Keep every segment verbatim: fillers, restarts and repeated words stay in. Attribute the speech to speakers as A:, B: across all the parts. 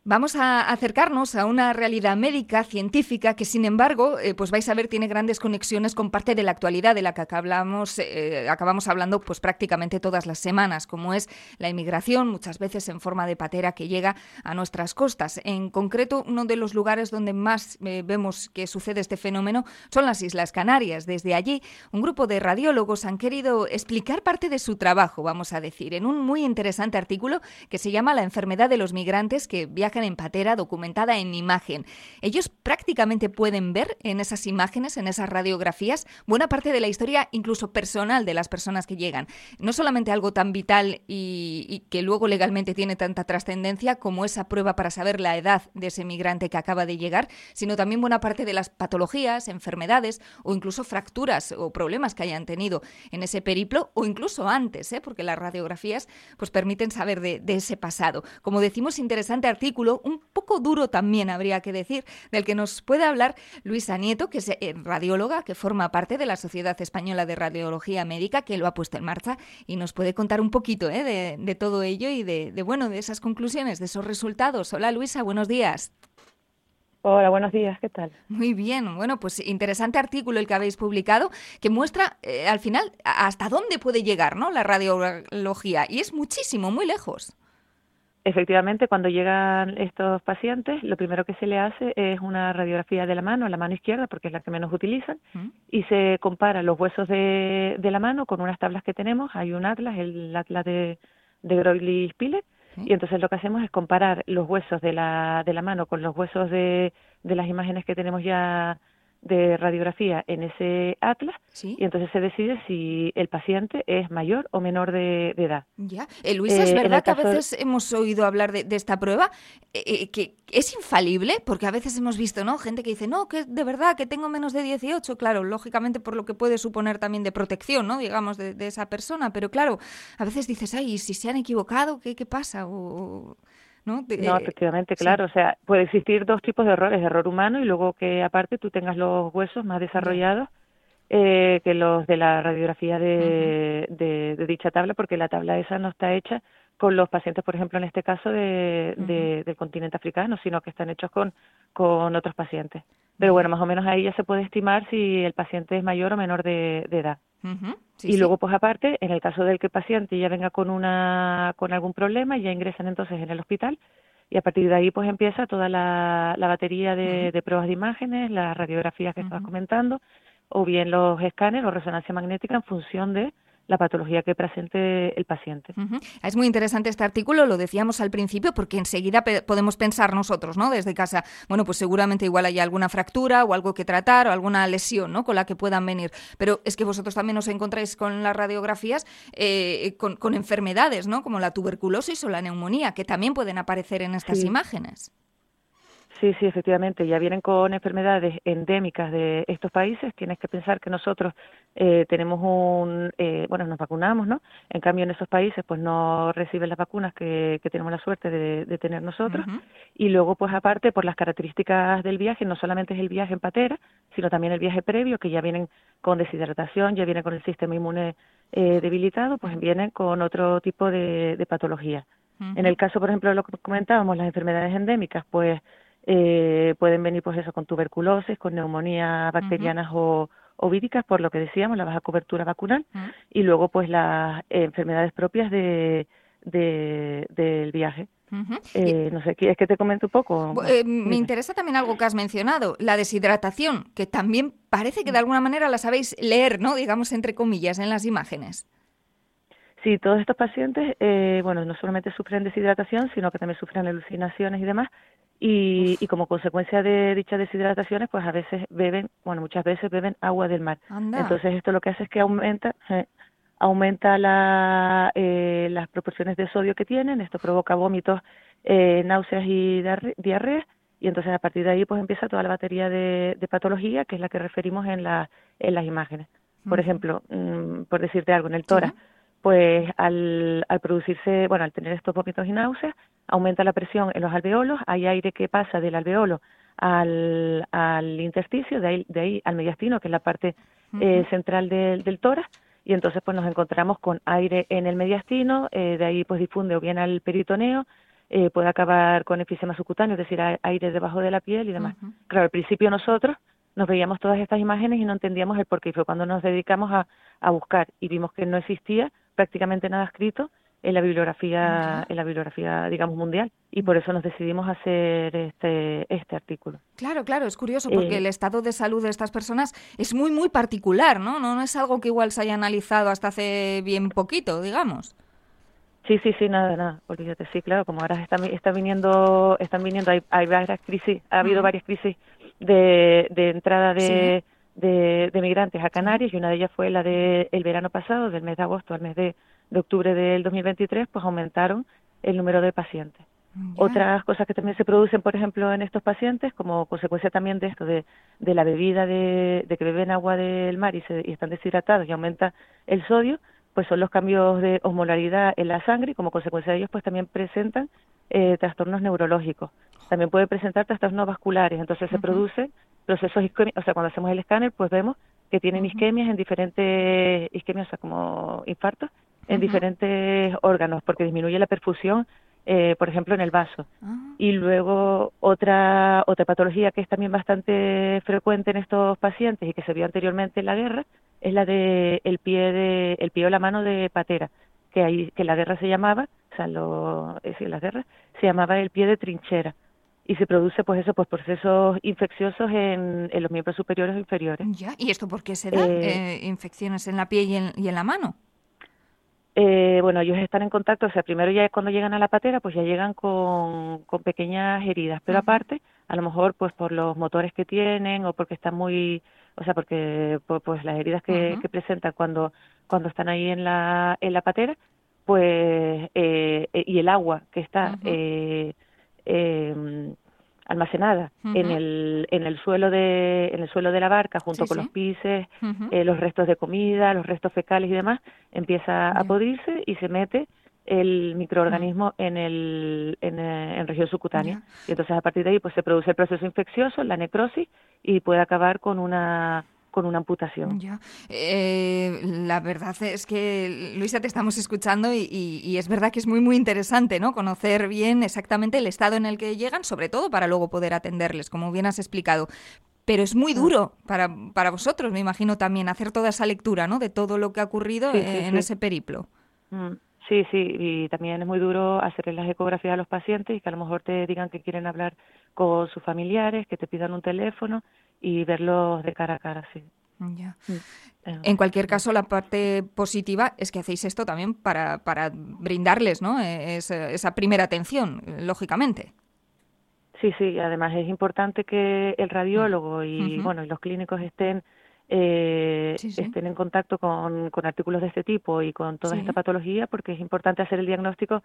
A: Vamos a acercarnos a una realidad médica, científica, que sin embargo, eh, pues vais a ver, tiene grandes conexiones con parte de la actualidad de la que acabamos, eh, acabamos hablando pues prácticamente todas las semanas, como es la inmigración, muchas veces en forma de patera que llega a nuestras costas. En concreto, uno de los lugares donde más eh, vemos que sucede este fenómeno son las Islas Canarias. Desde allí, un grupo de radiólogos han querido explicar parte de su trabajo, vamos a decir, en un muy interesante artículo que se llama La enfermedad de los migrantes que viajan en patera, documentada en imagen. Ellos prácticamente pueden ver en esas imágenes, en esas radiografías, buena parte de la historia, incluso personal, de las personas que llegan. No solamente algo tan vital y, y que luego legalmente tiene tanta trascendencia como esa prueba para saber la edad de ese migrante que acaba de llegar, sino también buena parte de las patologías, enfermedades o incluso fracturas o problemas que hayan tenido en ese periplo o incluso antes, ¿eh? Porque las radiografías pues permiten saber de, de ese pasado. Como decimos, interesante artículo, un poco duro también habría que decir, del que nos puede hablar Luisa Nieto, que es radióloga, que forma parte de la Sociedad Española de Radiología Médica, que lo ha puesto en marcha y nos puede contar un poquito ¿eh? de, de todo ello y de, de, bueno, de esas conclusiones, de esos resultados. Hola Luisa, buenos días.
B: Hola, buenos días, ¿qué tal?
A: Muy bien, bueno, pues interesante artículo el que habéis publicado que muestra eh, al final hasta dónde puede llegar, ¿no?, la radiología, y es muchísimo, muy lejos.
B: Efectivamente, cuando llegan estos pacientes, lo primero que se le hace es una radiografía de la mano, la mano izquierda, porque es la que menos utilizan, ¿Mm? y se compara los huesos de, de la mano con unas tablas que tenemos. Hay un atlas, el atlas de, de Broglie-Spiller, ¿Sí? y entonces lo que hacemos es comparar los huesos de la, de la mano con los huesos de, de las imágenes que tenemos ya de radiografía en ese atlas, ¿Sí? y entonces se decide si el paciente es mayor o menor de, de edad.
A: Ya, eh, Luisa, es
B: eh,
A: verdad que a
B: caso...
A: veces hemos oído hablar de, de esta prueba, eh, que es infalible, porque a veces hemos visto, ¿no?, gente que dice, no, que de verdad que tengo menos de dieciocho, claro, lógicamente por lo que puede suponer también de protección, ¿no?, digamos, de, de esa persona, pero claro, a veces dices, ay, ¿y si se han equivocado? ¿Qué, qué pasa? O... ¿No? De,
B: no, efectivamente,
A: sí.
B: claro, o sea, puede existir dos tipos de errores, error humano y luego que aparte tú tengas los huesos más desarrollados eh, que los de la radiografía de, uh-huh. de, de dicha tabla, porque la tabla esa no está hecha con los pacientes, por ejemplo, en este caso de, uh-huh. de, del continente africano, sino que están hechos con, con otros pacientes. Pero uh-huh. bueno, más o menos ahí ya se puede estimar si el paciente es mayor o menor de, de edad.
A: Uh-huh. Sí,
B: y
A: sí.
B: luego, pues aparte, en el caso del que el paciente ya venga con una con algún problema, ya ingresan entonces en el hospital y a partir de ahí pues empieza toda la, la batería de, uh-huh. de pruebas de imágenes, las radiografías que uh-huh. estabas comentando, o bien los escáneres o resonancia magnética en función de la patología que presente el paciente.
A: Uh-huh. Es muy interesante este artículo, lo decíamos al principio, porque enseguida pe- podemos pensar nosotros, ¿no?, desde casa, bueno, pues seguramente igual hay alguna fractura o algo que tratar o alguna lesión, ¿no?, con la que puedan venir. Pero es que vosotros también os encontráis con las radiografías eh, con, con enfermedades, ¿no?, como la tuberculosis o la neumonía, que también pueden aparecer en estas
B: sí.
A: imágenes.
B: Sí, sí, efectivamente, ya vienen con enfermedades endémicas de estos países. Tienes que pensar que nosotros eh, tenemos un, eh, bueno, nos vacunamos, ¿no? En cambio, en esos países, pues no reciben las vacunas que, que tenemos la suerte de, de tener nosotros. Uh-huh. Y luego, pues aparte, por las características del viaje, no solamente es el viaje en patera, sino también el viaje previo, que ya vienen con deshidratación, ya vienen con el sistema inmune eh, debilitado, pues vienen con otro tipo de, de patología. Uh-huh. En el caso, por ejemplo, de lo que comentábamos, las enfermedades endémicas, pues Eh, pueden venir pues eso con tuberculosis, con neumonías bacterianas uh-huh. o, o víricas, por lo que decíamos, la baja cobertura vacunal, uh-huh. y luego pues las eh, enfermedades propias de, de del viaje. Uh-huh. Eh, no sé, ¿quieres que te comente un poco?
A: Eh, me interesa también algo que has mencionado, la deshidratación, que también parece que de alguna manera la sabéis leer, ¿no?, digamos entre comillas, en las imágenes.
B: Sí, todos estos pacientes, eh, bueno, no solamente sufren deshidratación, sino que también sufren alucinaciones y demás, y, y como consecuencia de dichas deshidrataciones, pues a veces beben, bueno, muchas veces beben agua del mar.
A: Anda.
B: Entonces esto lo que hace es que aumenta, eh, aumenta la, eh, las proporciones de sodio que tienen, esto provoca vómitos, eh, náuseas y diarrea, y entonces a partir de ahí pues empieza toda la batería de, de patología, que es la que referimos en, la, en las imágenes. Por uh-huh. ejemplo, mmm, por decirte algo, en el tórax, ¿sí?, pues al, al producirse, bueno, al tener estos vómitos y náuseas, aumenta la presión en los alveolos, hay aire que pasa del alveolo al, al intersticio, de ahí, de ahí al mediastino, que es la parte uh-huh. eh, central del, del tórax, y entonces pues nos encontramos con aire en el mediastino, eh, de ahí pues difunde o bien al peritoneo, eh, puede acabar con enfisema subcutáneo, es decir, aire debajo de la piel y demás. Uh-huh. Claro, al principio nosotros nos veíamos todas estas imágenes y no entendíamos el porqué. Y fue cuando nos dedicamos a, a buscar y vimos que no existía prácticamente nada escrito en la bibliografía, uh-huh. en la bibliografía, digamos, mundial, y por eso nos decidimos hacer este este artículo.
A: Claro, claro, es curioso porque eh, el estado de salud de estas personas es muy, muy particular, ¿no? No, no es algo que igual se haya analizado hasta hace bien poquito, digamos.
B: Sí, sí, sí, nada, nada, olvídate, sí, claro, como ahora están, están viniendo, están viniendo, hay, hay varias crisis, ha habido uh-huh. varias crisis de, de entrada de, sí. de, de migrantes a Canarias, sí. y una de ellas fue la del de verano pasado, del mes de agosto al mes de, de octubre del dos mil veintitrés, pues aumentaron el número de pacientes. Yeah. Otras cosas que también se producen, por ejemplo, en estos pacientes, como consecuencia también de esto, de, de la bebida, de, de que beben agua del mar y, se, y están deshidratados y aumenta el sodio, pues son los cambios de osmolaridad en la sangre y como consecuencia de ellos pues también presentan eh, trastornos neurológicos. También puede presentar trastornos vasculares, entonces uh-huh. se producen procesos isquémicos, o sea, cuando hacemos el escáner pues vemos que tienen uh-huh. isquemias en diferentes, isquemias, o sea, como infartos, en uh-huh. diferentes órganos, porque disminuye la perfusión, eh, por ejemplo, en el vaso. Uh-huh. Y luego otra otra patología que es también bastante frecuente en estos pacientes y que se vio anteriormente en la guerra, es la de el pie de el pie o la mano de patera, que ahí que en la guerra se llamaba, o sea, lo, es decir, en la guerra se llamaba el pie de trinchera y se produce pues eso, pues procesos infecciosos en, en los miembros superiores o inferiores.
A: Ya, ¿y esto por qué se da? Eh, eh, infecciones en la piel y en, y en la mano.
B: Eh, bueno, ellos están en contacto, o sea, primero ya cuando llegan a la patera, pues ya llegan con, con pequeñas heridas, pero uh-huh. aparte, a lo mejor pues por los motores que tienen o porque están muy, o sea, porque pues, pues las heridas que, uh-huh. que presentan cuando cuando están ahí en la en la patera, pues eh, y el agua que está uh-huh. eh, eh, almacenada uh-huh. en el en el suelo de en el suelo de la barca junto sí, con sí. los pises, uh-huh. eh, los restos de comida, los restos fecales y demás, empieza yeah. a podrirse y se mete el microorganismo uh-huh. en el en, en región subcutánea yeah. y entonces a partir de ahí pues se produce el proceso infeccioso, la necrosis y puede acabar con una con una amputación.
A: Ya. Eh, la verdad es que, Luisa, te estamos escuchando y, y, y es verdad que es muy, muy interesante, ¿no? Conocer bien exactamente el estado en el que llegan, sobre todo para luego poder atenderles, como bien has explicado. Pero es muy duro para, para vosotros, me imagino, también hacer toda esa lectura, ¿no? De todo lo que ha ocurrido sí, sí, en sí. ese periplo.
B: Mm. Sí, sí, y también es muy duro hacerle las ecografías a los pacientes y que a lo mejor te digan que quieren hablar con sus familiares, que te pidan un teléfono y verlos de cara a cara, sí.
A: Ya. En cualquier caso, la parte positiva es que hacéis esto también para, para brindarles, ¿no? Esa, esa primera atención, lógicamente.
B: Sí, sí, además es importante que el radiólogo y, uh-huh. bueno, y los clínicos estén Eh, sí, sí. estén en contacto con, con artículos de este tipo y con toda sí. esta patología porque es importante hacer el diagnóstico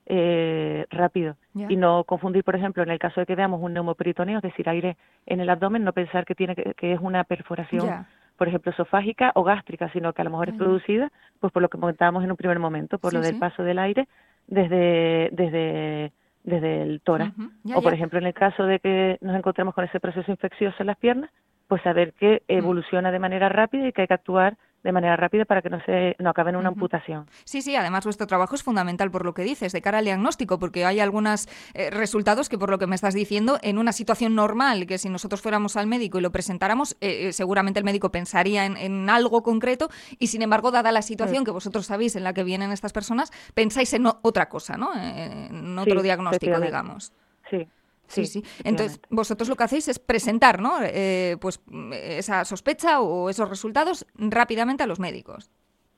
B: eh, rápido yeah. y no confundir, por ejemplo, en el caso de que veamos un neumoperitoneo, es decir, aire en el abdomen, no pensar que tiene que, que es una perforación, yeah. por ejemplo, esofágica o gástrica, sino que a lo mejor yeah. es producida pues por lo que comentábamos en un primer momento, por sí, lo del sí. paso del aire desde desde desde el tórax. Uh-huh. yeah, o, por yeah. ejemplo, en el caso de que nos encontremos con ese proceso infeccioso en las piernas, pues saber que evoluciona de manera rápida y que hay que actuar de manera rápida para que no se no acabe en una uh-huh. amputación.
A: Sí, sí, además vuestro trabajo es fundamental por lo que dices, de cara al diagnóstico, porque hay algunos eh, resultados que por lo que me estás diciendo, en una situación normal, que si nosotros fuéramos al médico y lo presentáramos, eh, seguramente el médico pensaría en, en algo concreto y sin embargo, dada la situación sí. que vosotros sabéis en la que vienen estas personas, pensáis en no, otra cosa, ¿no? En otro sí, diagnóstico, digamos.
B: Sí.
A: Sí, sí. Entonces, vosotros lo que hacéis es presentar, ¿no? Eh, pues esa sospecha o esos resultados rápidamente a los médicos.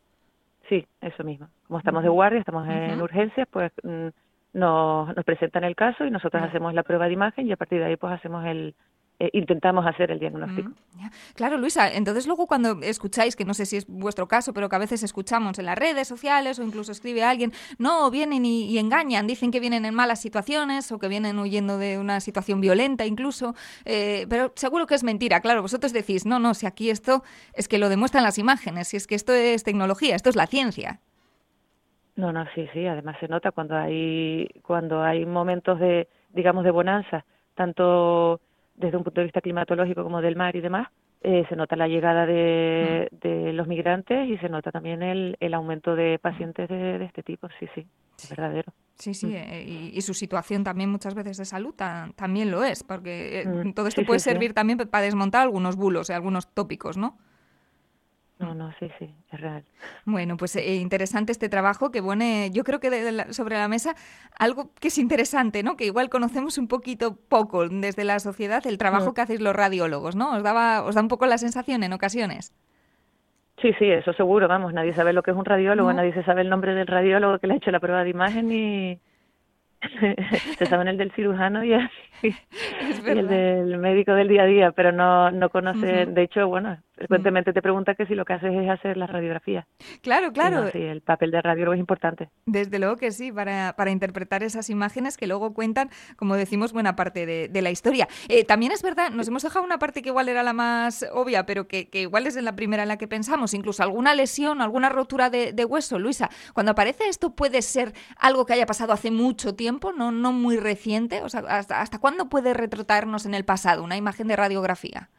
B: Sí, eso mismo. Como estamos de guardia, estamos en uh-huh. urgencias, pues mm, nos, nos presentan el caso y nosotros uh-huh. hacemos la prueba de imagen y a partir de ahí pues hacemos el eh, intentamos hacer el diagnóstico.
A: Uh-huh. Claro, Luisa, entonces luego cuando escucháis, que no sé si es vuestro caso, pero que a veces escuchamos en las redes sociales o incluso escribe alguien, no, vienen y, y engañan, dicen que vienen en malas situaciones o que vienen huyendo de una situación violenta incluso, eh, pero seguro que es mentira. Claro, vosotros decís, no, no, si aquí esto es que lo demuestran las imágenes, si es que esto es tecnología, esto es la ciencia.
B: No, no, sí, sí, además se nota cuando hay cuando hay momentos de, digamos, de bonanza, tanto desde un punto de vista climatológico como del mar y demás, eh, se nota la llegada de, de los migrantes y se nota también el, el aumento de pacientes de, de este tipo, sí, sí, es verdadero.
A: Sí, sí,
B: Mm.
A: eh, y, y su situación también muchas veces de salud ta- también lo es, porque eh,
B: Mm.
A: todo esto
B: Sí,
A: puede
B: sí, sí.
A: servir también para desmontar algunos bulos y algunos tópicos, ¿no?
B: No, no, sí, sí, es real.
A: Bueno, pues eh, interesante este trabajo que pone, yo creo que de la- sobre la mesa algo que es interesante, ¿no? Que igual conocemos un poquito poco desde la sociedad, el
B: Mm.
A: trabajo que hacéis los radiólogos, ¿no? Os daba, os da un poco la sensación en ocasiones,
B: Sí, sí, eso seguro, vamos, nadie sabe lo que es un radiólogo,
A: ¿no?
B: nadie se sabe el nombre del radiólogo que le ha hecho la prueba de imagen y se saben el del cirujano y, así,
A: Es
B: y el
A: verdad.
B: del médico del día a día, pero no no
A: Ujú.
B: conocen, de hecho, bueno,
A: Mm.
B: frecuentemente te pregunta que si lo que haces es hacer las radiografías.
A: Claro,
B: Y no,
A: claro.
B: sí, el papel de radiólogo es importante.
A: Desde luego que sí, para, para interpretar esas imágenes que luego cuentan, como decimos, buena parte de, de la historia. Eh, también es verdad, nos hemos dejado una parte que igual era la más obvia, pero que, que igual es en la primera en la que pensamos, incluso alguna lesión, alguna rotura de, de hueso. Luisa, cuando aparece esto, ¿puede ser algo que haya pasado hace mucho tiempo, no, no muy reciente? O sea, ¿hasta, hasta cuándo puede retrotraernos en el pasado una imagen de radiografía?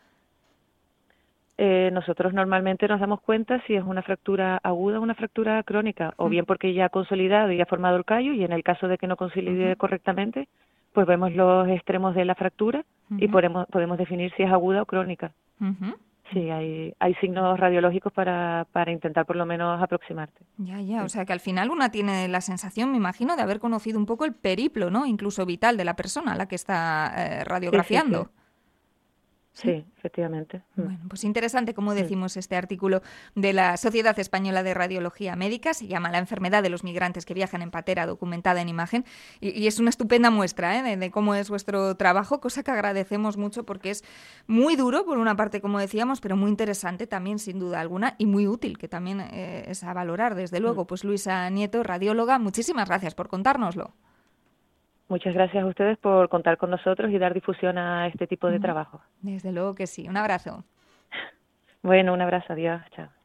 B: Eh, nosotros normalmente nos damos cuenta si es una fractura aguda o una fractura crónica, o bien porque ya ha consolidado y ha formado el callo, y en el caso de que no consolide
A: Ujú,
B: correctamente, pues vemos los extremos de la fractura y
A: ujú,
B: podemos, podemos definir si es aguda o crónica.
A: ujú.
B: Sí, hay, hay signos radiológicos para, para intentar por lo menos aproximarte.
A: Ya, ya, o
B: Mm.
A: sea que al final una tiene la sensación, me imagino, de haber conocido un poco el periplo, ¿no? Incluso vital de la persona a la que está eh,
B: Sí, sí, sí,
A: radiografiando. Sí.
B: sí, efectivamente. Mm.
A: Bueno, pues interesante, como
B: Mm.
A: decimos, este artículo de la Sociedad Española de Radiología Médica. Se llama La enfermedad de los migrantes que viajan en patera, documentada en imagen. Y, y es una estupenda muestra, ¿eh? de, de cómo es vuestro trabajo, cosa que agradecemos mucho porque es muy duro, por una parte, como decíamos, pero muy interesante también, sin duda alguna, y muy útil, que también eh, es a valorar, desde
B: Mm.
A: luego. Pues Luisa Nieto, radióloga, muchísimas gracias por contárnoslo.
B: Muchas gracias a ustedes por contar con nosotros y dar difusión a este tipo de
A: Ujú.
B: trabajo.
A: Desde luego que sí. Un abrazo.
B: Bueno, un abrazo, adiós, chao.